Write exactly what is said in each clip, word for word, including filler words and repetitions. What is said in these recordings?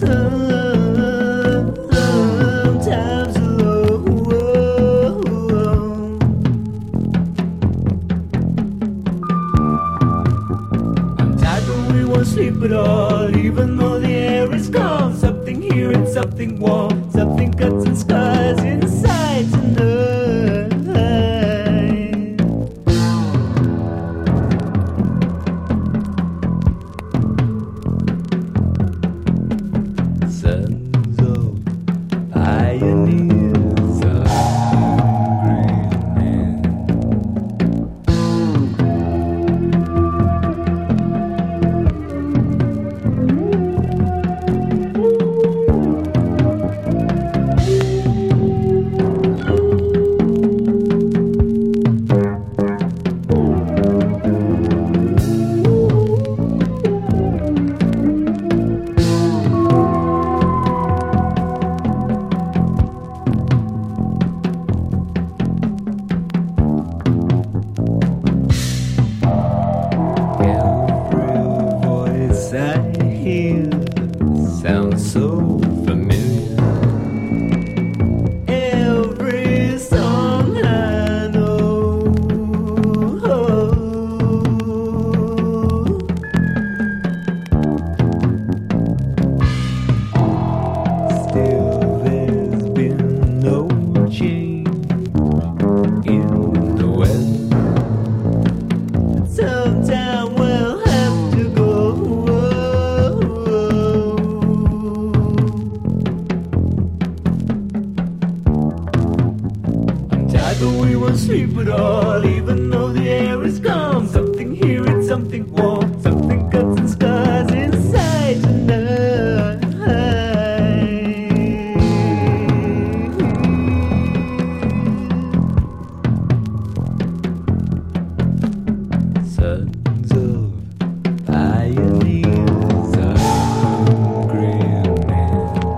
sometimes alone. I'm tired but we won't sleep at all, even though the air is calm. Something here and something warm, something cuts and scars inside tonight. Sons of pioneers of great men. I hear sounds so familiar. Every song I know, still there's been no change in the weather. Sometime we'll have to go. But we won't sleep at all, even though the air is calm. Something here and something warm, something cuts and scars inside tonight. Sons of pioneers of great men.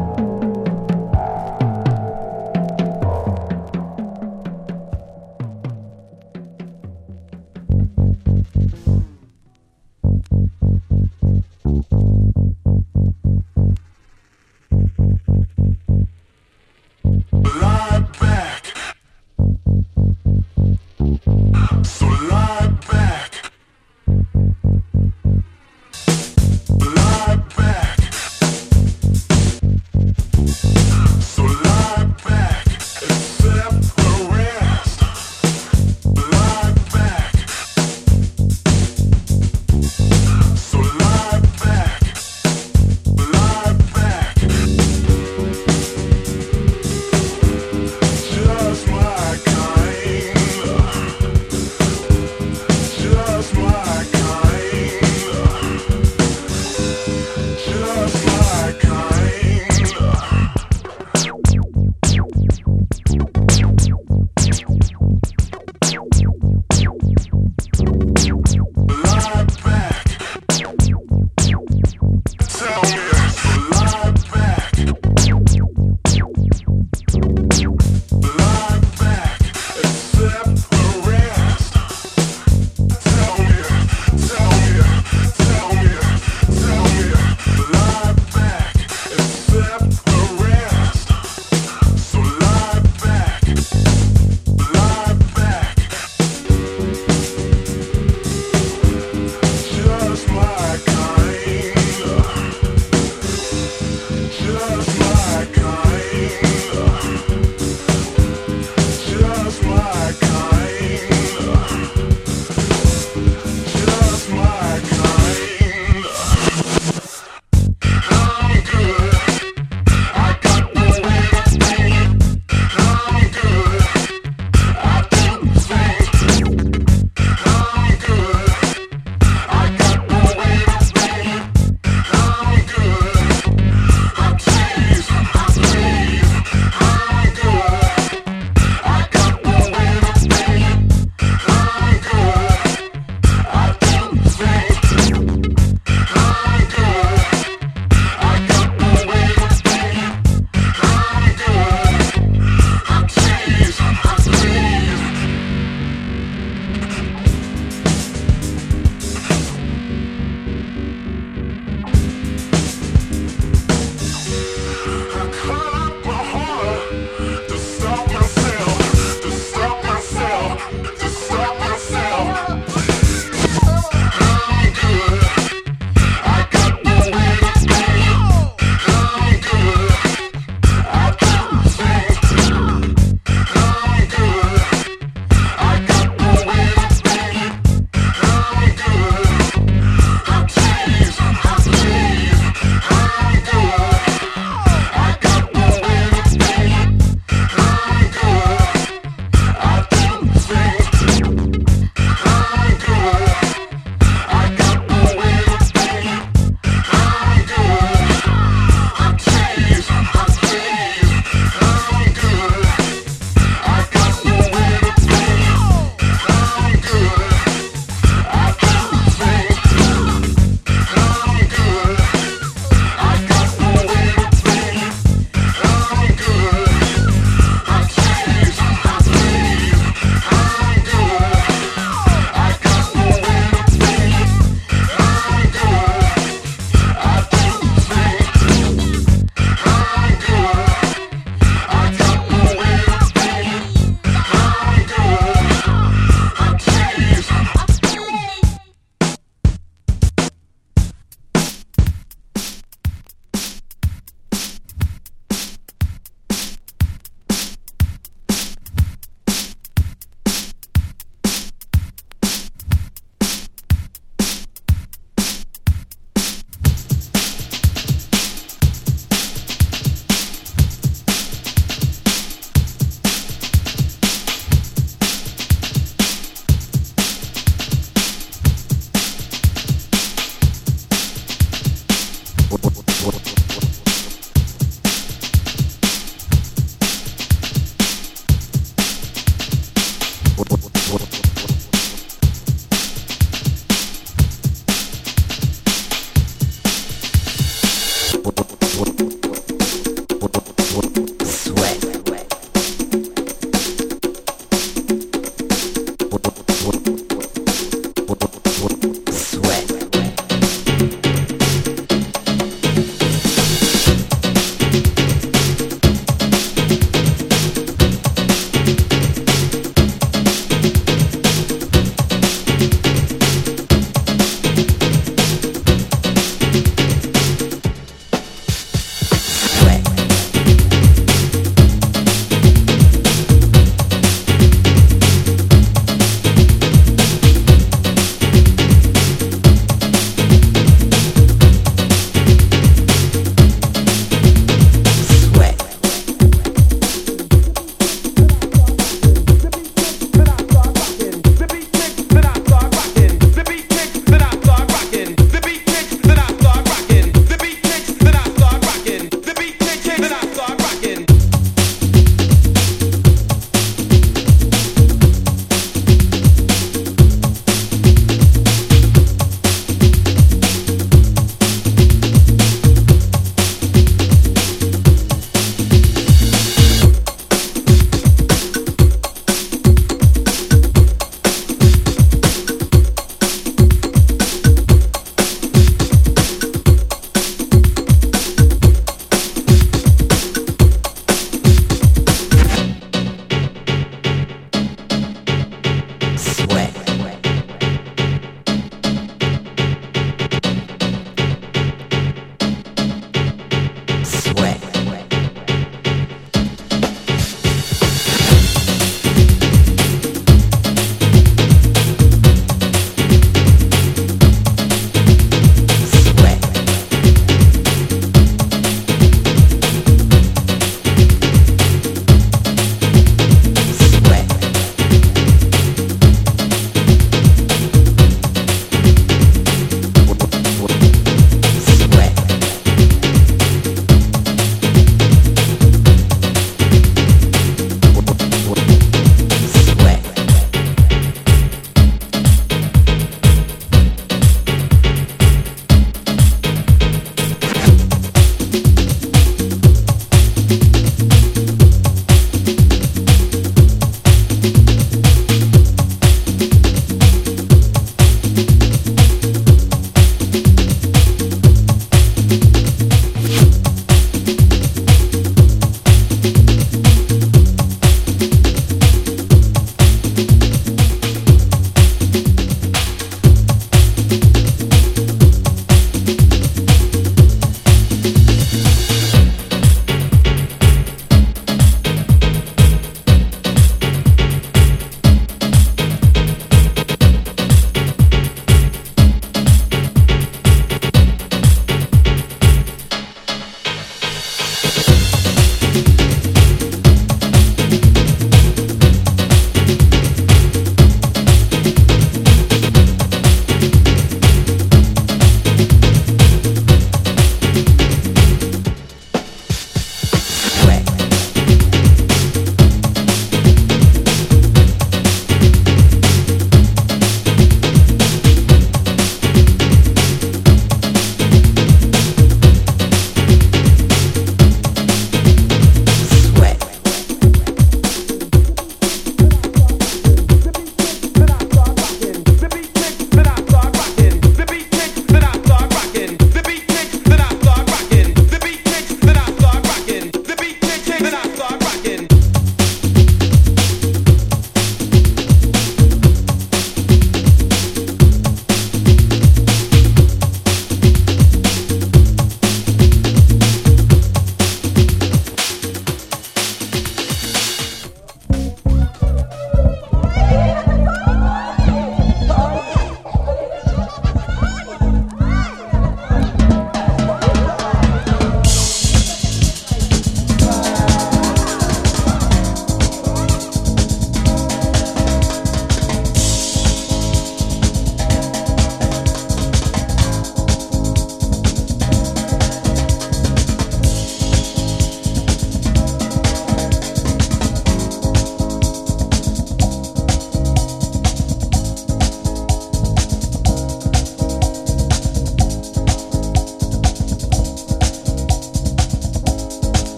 Lie back, so lie back, lie back, so lie back, accept the rest, lie back, so lie back, lie back. Just my kind, just my kind, just my kind. Lie back, tell me, lie back. Lie back, accept the rest. Tell me, tell me, tell me, tell me. Lie back, accept the rest. So lie back, lie back. Just my kind, just my kind. Just my kind, just my kind. I'm good, I got the way to think. I'm good, I do things. I'm good, I got the way to think. I'm good, I tease, I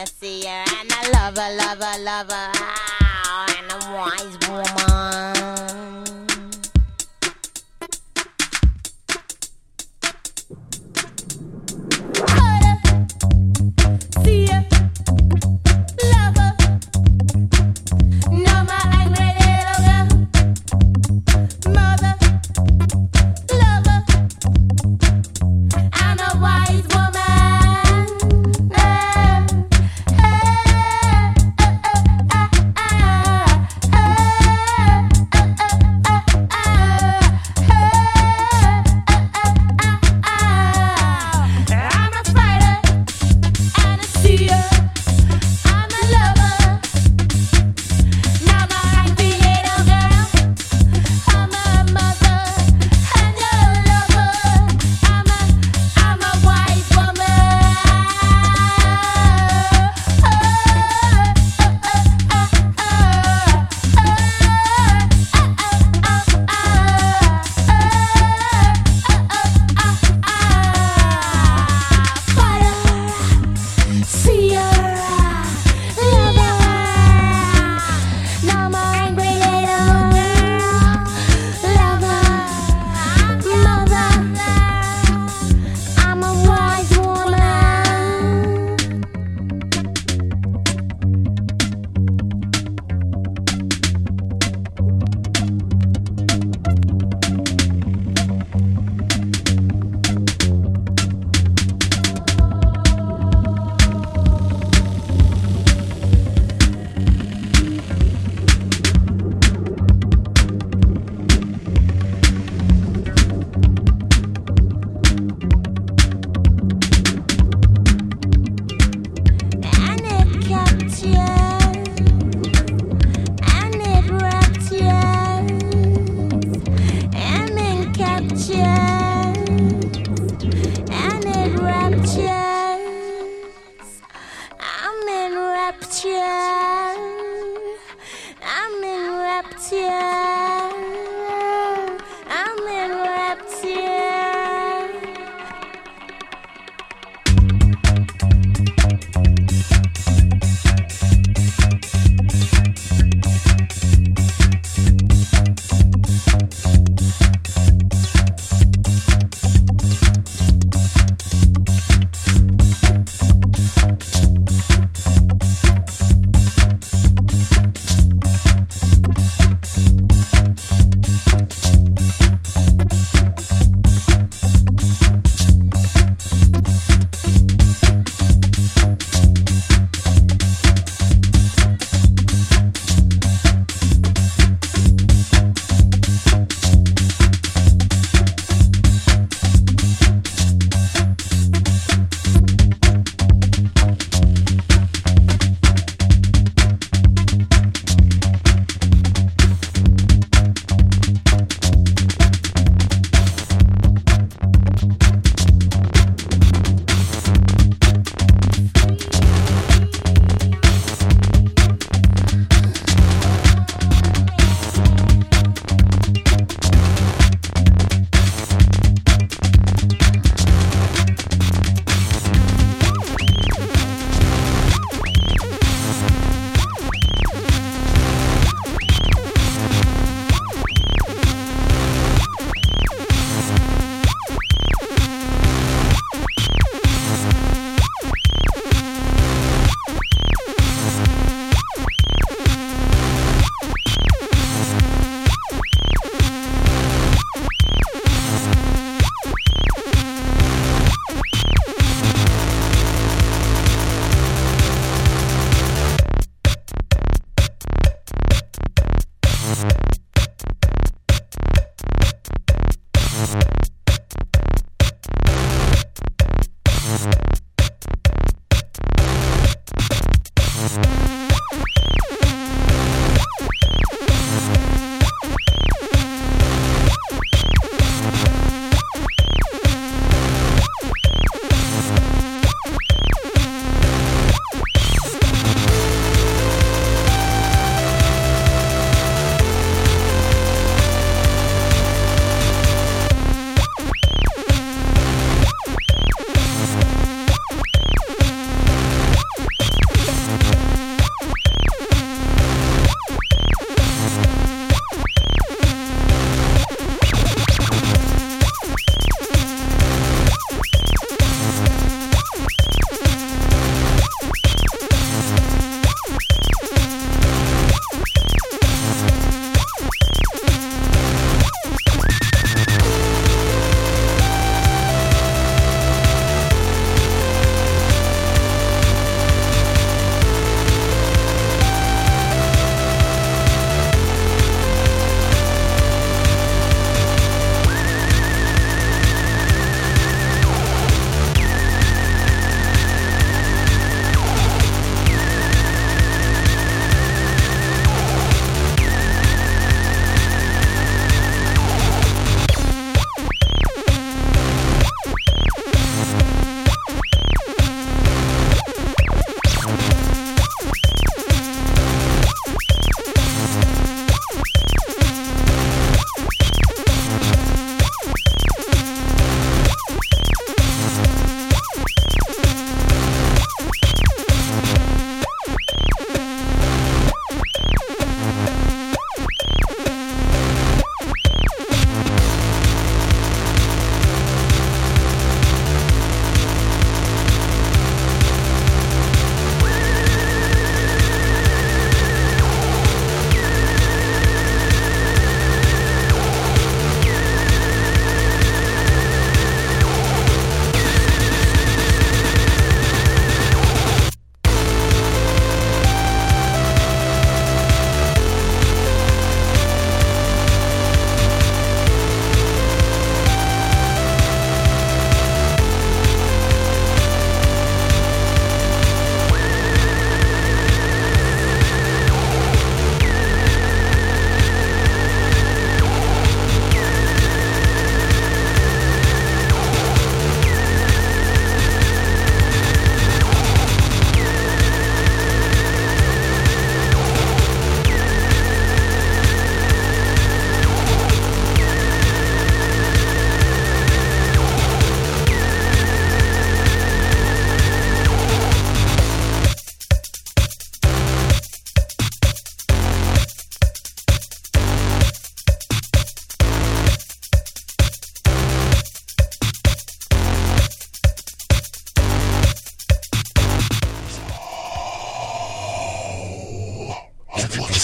seer, and a lover, lover, lover, oh, and a wise woman. Seer, lover, no more angry little girl. Mother, lover, I'm a wise woman. Eh, eh, eh, eh, eh, eh, I'm a fighter and a seer. I'm a lover, not my angry little girl. I'm a mother and a lover. I'm a, I'm a wise woman. Fighter, seer, lover, no more angry little girl. Lover, mother, I'm a wise woman. And it captures, and it raptures, and it captures, and it raptures. I'm in rapture, I'm in rapture, I'm in rapture.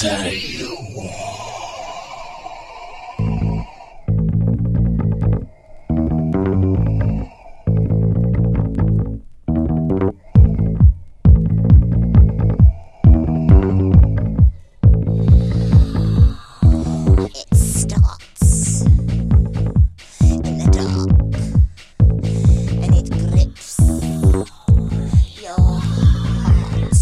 It starts in the dark and it grips your heart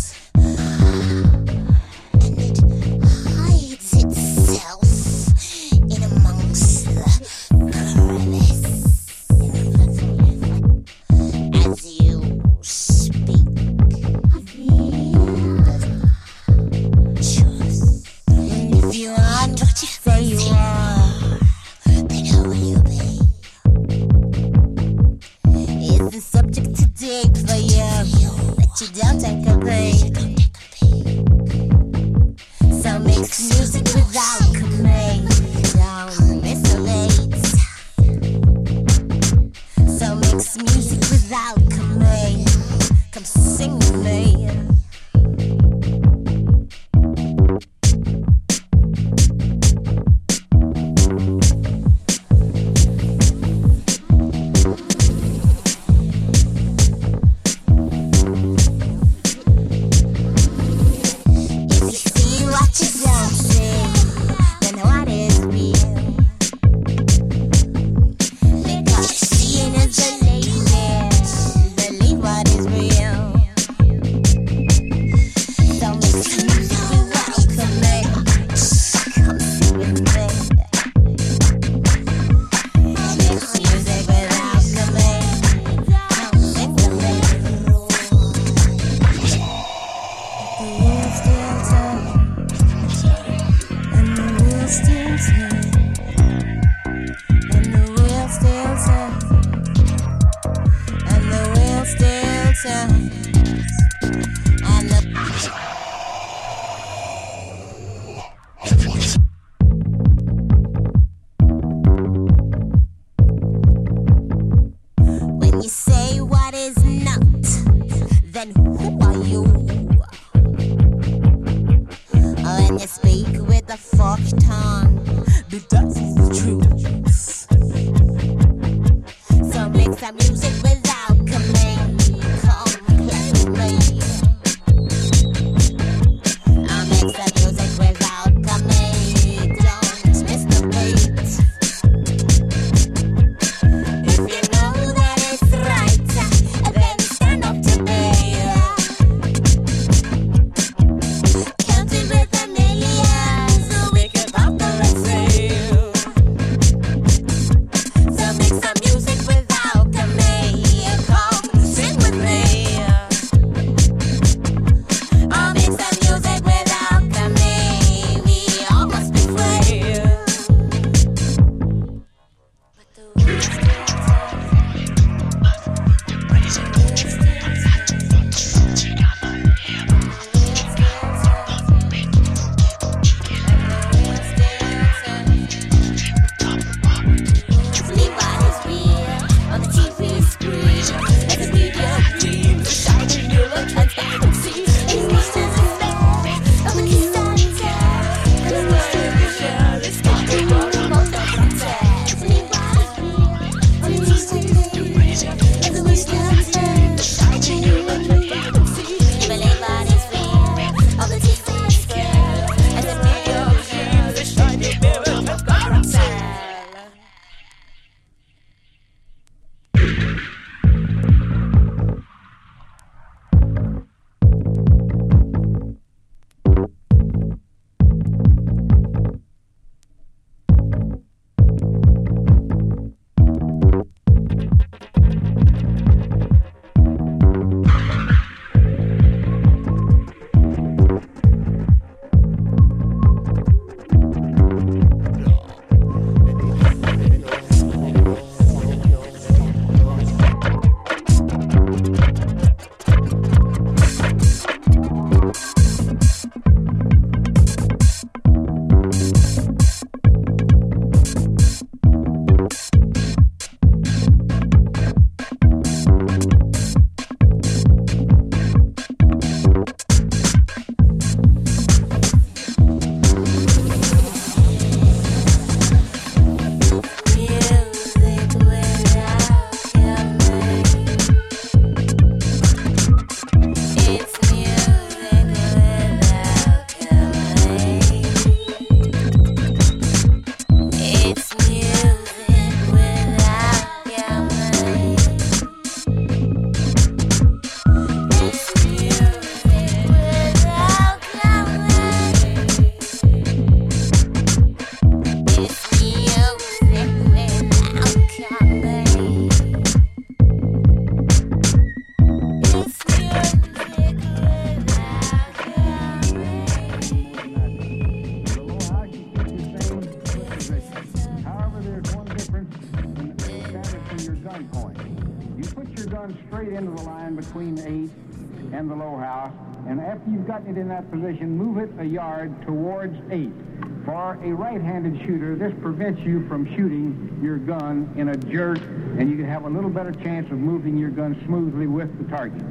and it hides itself in amongst the crevice as you speak truth. If you aren't what you say you are, then how will you be? Is the subject too deep for you that you don't take a peek? So mix music with alchemy, don't isolate. So mix music with alchemy, come sing with me. If you see what you don't see, then what is real? Because seeing is believing, believe what is real. So mix music with alchemy, come sing with me. Mix music with alchemy, come sing with me. The wheels still turn, and the wheels still turn, and the wheels still turn, and the wheels still turn, and the when you say what is not, then who are you? When you speak with a forked tongue, but that's the truth. So mix that music with alchemy, come play with me. I mix that music with alchemy, don't miss the beat. If you know that it's right, then stand up to me. Counting with the millions, so we can pop the refill. it into the line between eight and the low house, and after you've gotten it in that position, move it a yard towards eight. For a right-handed shooter, this prevents you from shooting your gun in a jerk, and you can have a little better chance of moving your gun smoothly with the target.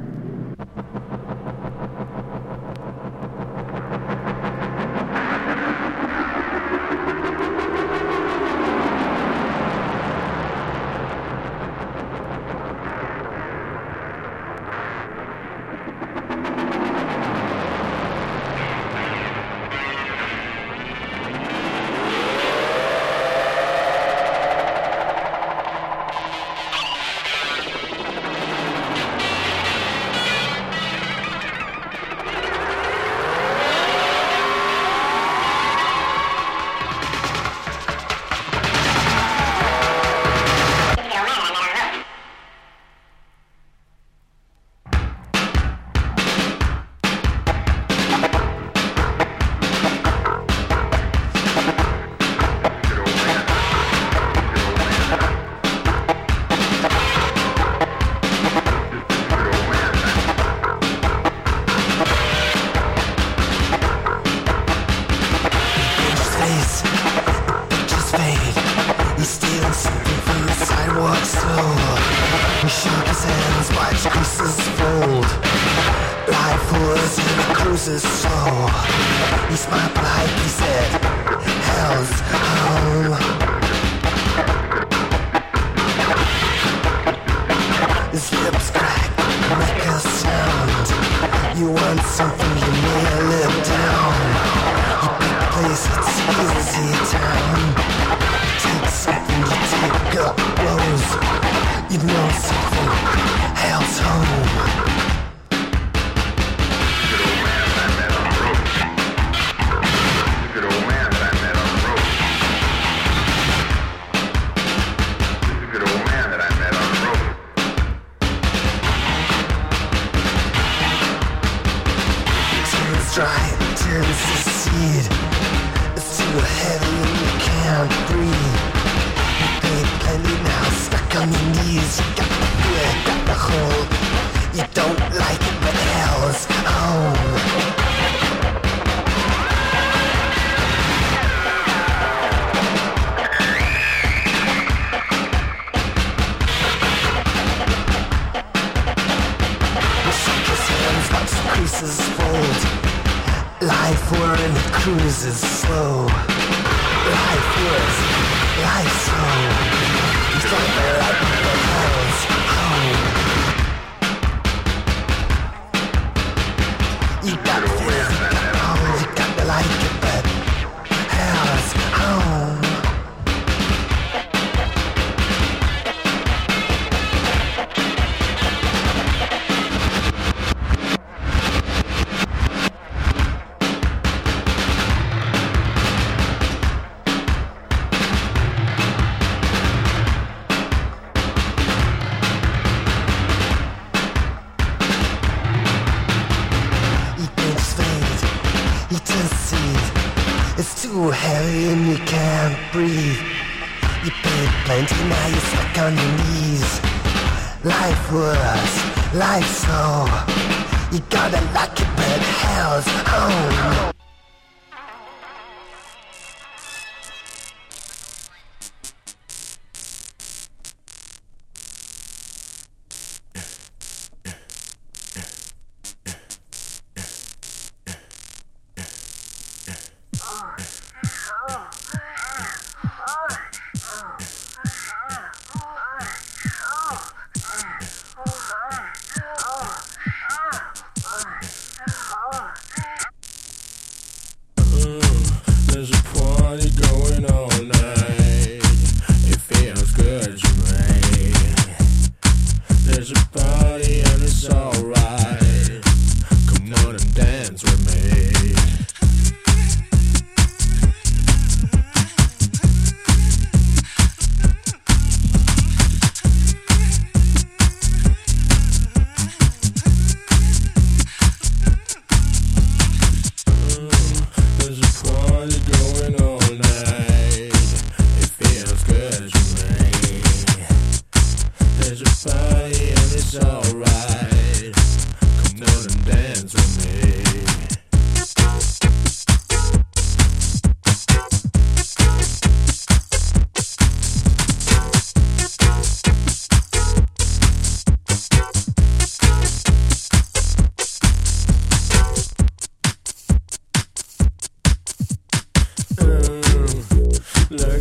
Oh,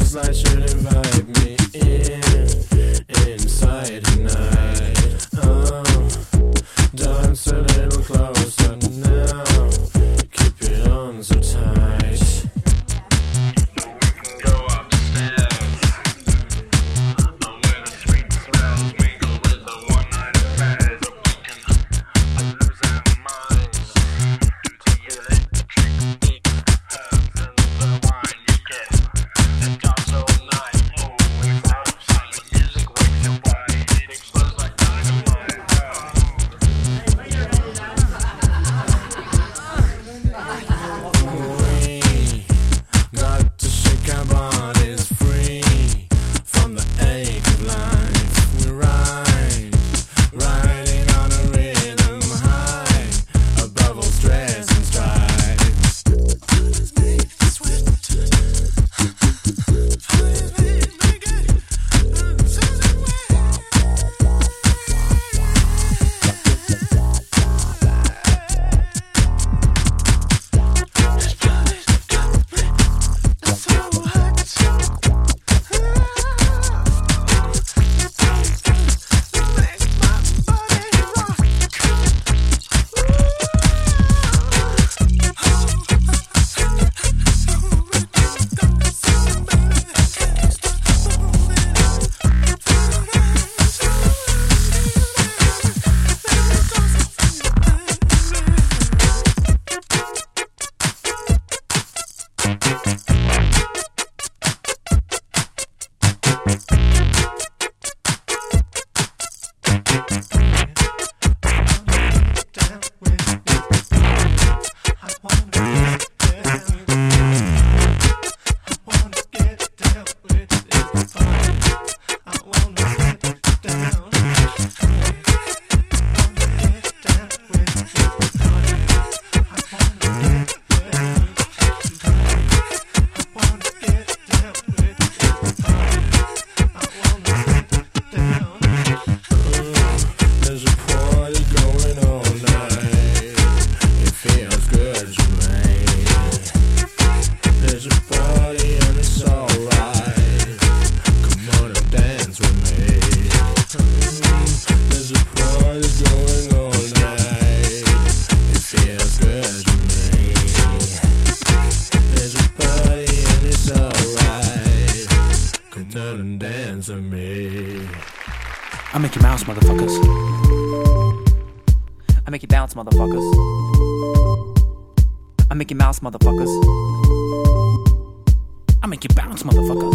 This light should invite me in, inside tonight. Oh, dance a little closer now. Keep it on so tight. We can go upstairs, where the sweet smells mingle with the one-night affairs. We can lose our minds due to the electric beat, herbs and the wine you get. It dance all night, always out of sight. The music wakes your body, it explodes like dynamite. We got to shake our bodies free from the ache of life. We ride, riding on a rhythm high, above all stress and strife. There's a party going all night. It feels good to me. There's a party and it's alright. Come on and dance with me. There's a party going all night. It feels good to me. There's a party and it's alright. Come on and dance with me. I make you mouse, motherfuckers. I make you bounce, motherfuckers. I make you mouse, motherfuckers. I make you bounce, motherfuckers.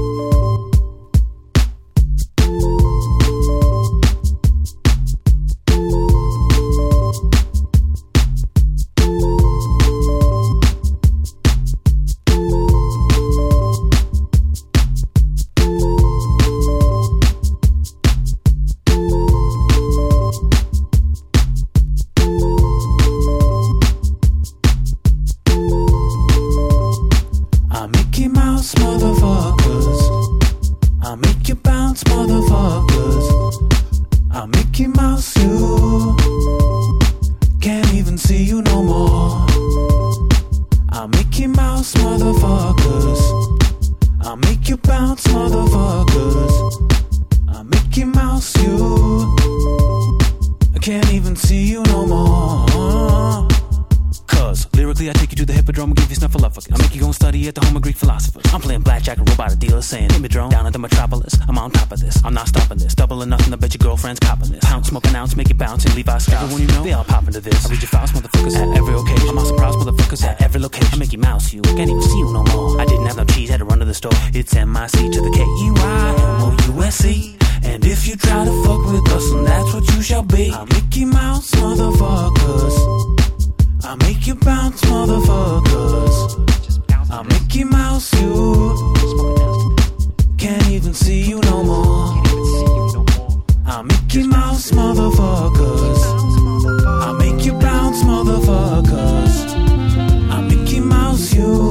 Saying, hit me drone, down at the metropolis. I'm on top of this, I'm not stopping this. Double or nothing, I bet your girlfriend's copping this. Pound, smoke an ounce, make it bounce and leave our scouts. Everyone you know, they all pop into this. I read your files, motherfuckers, at every occasion. I'm all surprised, motherfuckers, at every location. I make you mouse, you can't even see you no more. I didn't have no cheese, had to run to the store. It's M I C to the K E Y O U S E. And if you try to fuck with us, then that's what you shall be. I'll make you mouse, motherfuckers. I'll make you bounce, motherfuckers. I'll make you mouse, you can't even see you no more. I'll make you mouse, motherfuckers. I'll make you bounce, motherfuckers. I'll make you mouse, you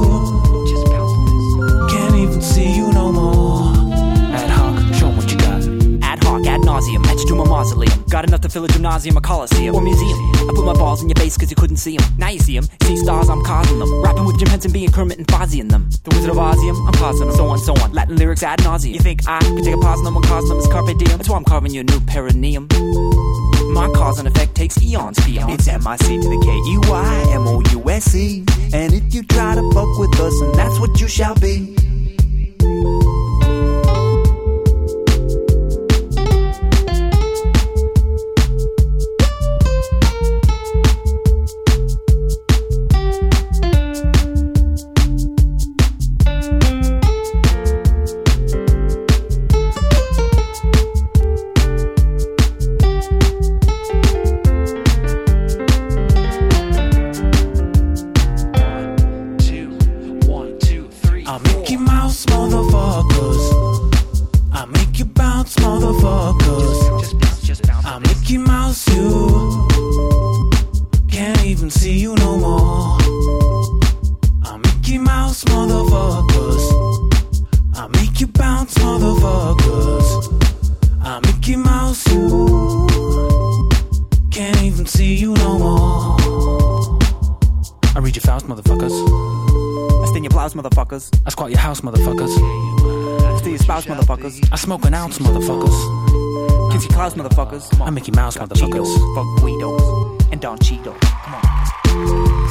can't even see you no more. Ad hoc, show 'em what you got. Ad hoc, ad nauseum, etched to my mausoleum. Got enough to fill a gymnasium, a coliseum, or museum. I put my balls in your face cause you couldn't see them. Now you see them. See stars, I'm causing them. Rapping with Jim Henson, being Kermit and Fozzie in them. The Wizard of Ozium, I'm causing them. So on, so on. Latin lyrics ad nauseum. You think I could take a pause on them when causing them is carpe diem? That's why I'm carving you a new perineum. My cause and effect takes eons, peons. It's M I C to the K E Y M O U S E. And if you try to fuck with us, and that's what you shall be. I squat your house, motherfuckers. Steal your spouse, motherfuckers. I smoke an ounce, motherfuckers. Kiss your clouds, motherfuckers. Come on. I Mickey Mouse, Got motherfuckers. Cheetos, fuck Guidos, and Don Cheeto. Come on.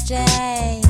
stay.